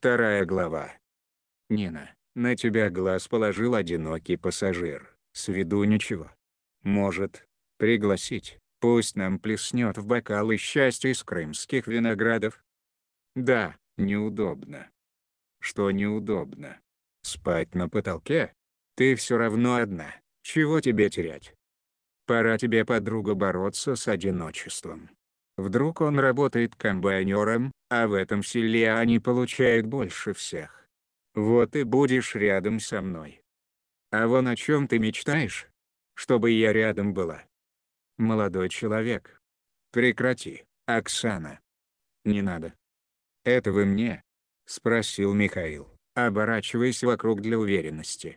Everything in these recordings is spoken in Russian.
Вторая глава. Нина, на тебя глаз положил одинокий пассажир. С виду ничего. Может, пригласить? Пусть нам плеснет в бокалы счастья из крымских виноградов. Да, неудобно. Что неудобно? Спать на потолке? Ты все равно одна. Чего тебе терять? Пора тебе, подруга, бороться с одиночеством. Вдруг он работает комбайнером, а в этом селе они получают больше всех. Вот и будешь рядом со мной. А вон о чем ты мечтаешь? Чтобы я рядом была. Молодой человек. Прекрати, Оксана. Не надо. Это вы мне? Спросил Михаил, оборачиваясь вокруг для уверенности.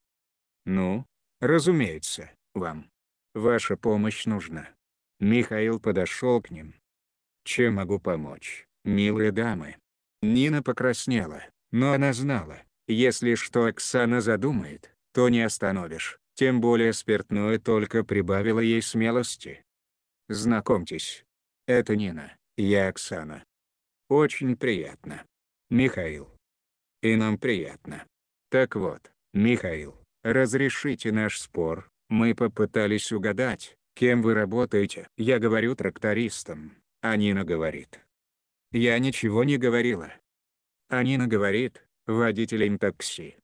Ну, разумеется, вам. Ваша помощь нужна. Михаил подошел к ним. Чем могу помочь, милые дамы? Нина покраснела, но она знала, если что Оксана задумает, то не остановишь, тем более спиртное только прибавило ей смелости. Знакомьтесь. Это Нина, я Оксана. Очень приятно. Михаил. И нам приятно. Так вот, Михаил, разрешите наш спор. Мы попытались угадать, кем вы работаете. Я говорю трактористом, а Нина говорит. Я ничего не говорила. А Нина говорит, водителем такси.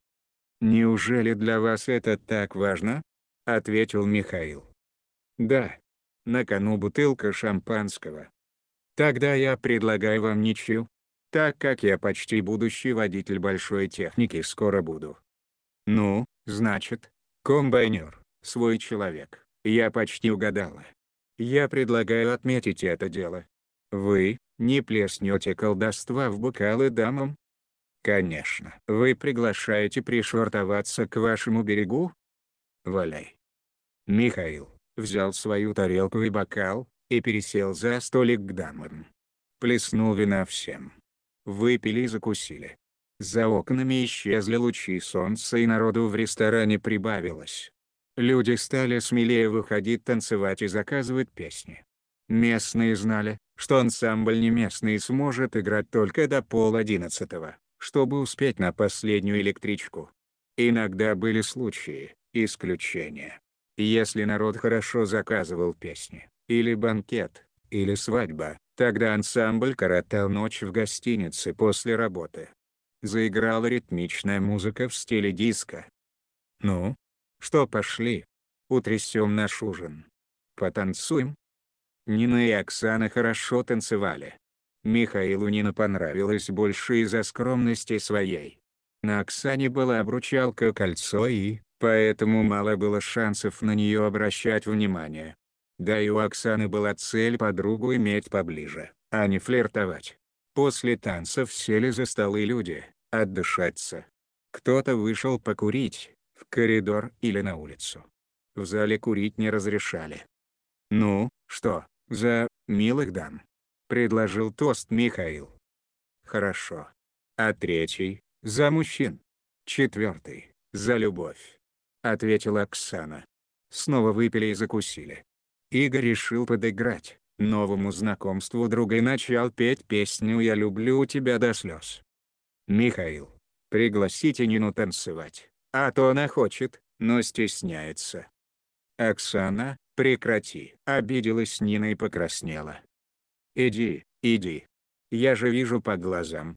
Неужели для вас это так важно? Ответил Михаил. Да. На кону бутылка шампанского. Тогда я предлагаю вам ничью. Так как я почти будущий водитель большой техники, скоро буду. Ну, значит, комбайнер, свой человек. Я почти угадала. Я предлагаю отметить это дело. Вы не плеснете колдовства в бокалы дамам? Конечно. Вы приглашаете пришвартоваться к вашему берегу? Валяй. Михаил взял свою тарелку и бокал и пересел за столик к дамам. Плеснул вина всем. Выпили и закусили. За окнами исчезли лучи солнца и народу в ресторане прибавилось. Люди стали смелее выходить танцевать и заказывать песни. Местные знали, что ансамбль не местный сможет играть только до 10:30, чтобы успеть на последнюю электричку. Иногда были случаи, исключения. Если народ хорошо заказывал песни, или банкет, или свадьба, тогда ансамбль коротал ночь в гостинице после работы. Заиграла ритмичная музыка в стиле диско. Ну, что, пошли? Утрясем наш ужин. Потанцуем? Нина и Оксана хорошо танцевали. Михаилу Нина понравилась больше из-за скромности своей. На Оксане была обручалка-кольцо и, поэтому мало было шансов на нее обращать внимание. Да и у Оксаны была цель подругу иметь поближе, а не флиртовать. После танцев сели за столы люди, отдышаться. Кто-то вышел покурить, в коридор или на улицу. В зале курить не разрешали. «Ну, что, за милых дам?» — предложил тост Михаил. «Хорошо. А третий — за мужчин. Четвертый — за любовь», — ответила Оксана. Снова выпили и закусили. Игорь решил подыграть новому знакомству друга и начал петь песню «Я люблю тебя до слез». «Михаил, пригласите Нину танцевать, а то она хочет, но стесняется». «Оксана, прекрати», — обиделась Нина и покраснела. «Иди, иди. Я же вижу по глазам».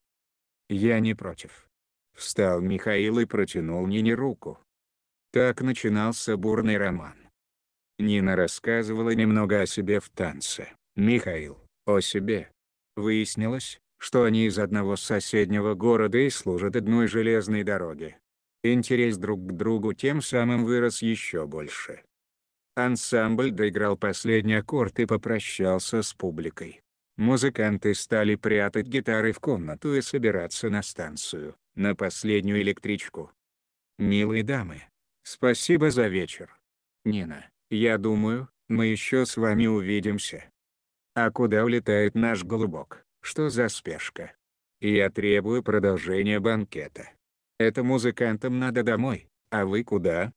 «Я не против». Встал Михаил и протянул Нине руку. Так начинался бурный роман. Нина рассказывала немного о себе в танце, Михаил — о себе. Выяснилось, что они из одного соседнего города и служат одной железной дороге. Интерес друг к другу тем самым вырос еще больше. Ансамбль доиграл последний аккорд и попрощался с публикой. Музыканты стали прятать гитары в комнату и собираться на станцию, на последнюю электричку. «Милые дамы, спасибо за вечер. Нина, я думаю, мы еще с вами увидимся». «А куда улетает наш голубок? Что за спешка?» «Я требую продолжения банкета. Это музыкантам надо домой, а вы куда?»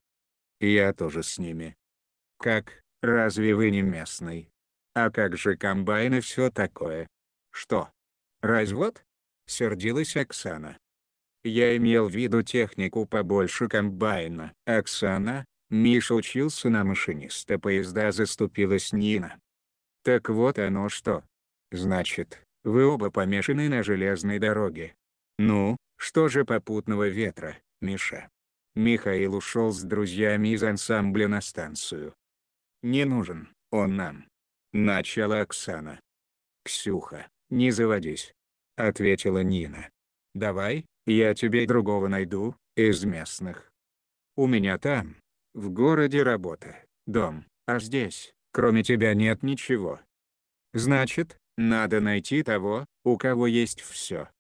«Я тоже с ними». «Как, разве вы не местный? А как же комбайн и все такое?» «Что? Развод?» — сердилась Оксана. Я имел в виду технику побольше комбайна. Оксана, Миша учился на машиниста поезда, заступилась Нина. Так вот оно что. Значит, вы оба помешаны на железной дороге. Ну, что же попутного ветра, Миша? Михаил ушел с друзьями из ансамбля на станцию. Не нужен он нам. Начала Оксана. Ксюха, не заводись. Ответила Нина. Давай, я тебе другого найду, из местных. У меня там, в городе работа, дом, а здесь, кроме тебя нет ничего. Значит, надо найти того, у кого есть все.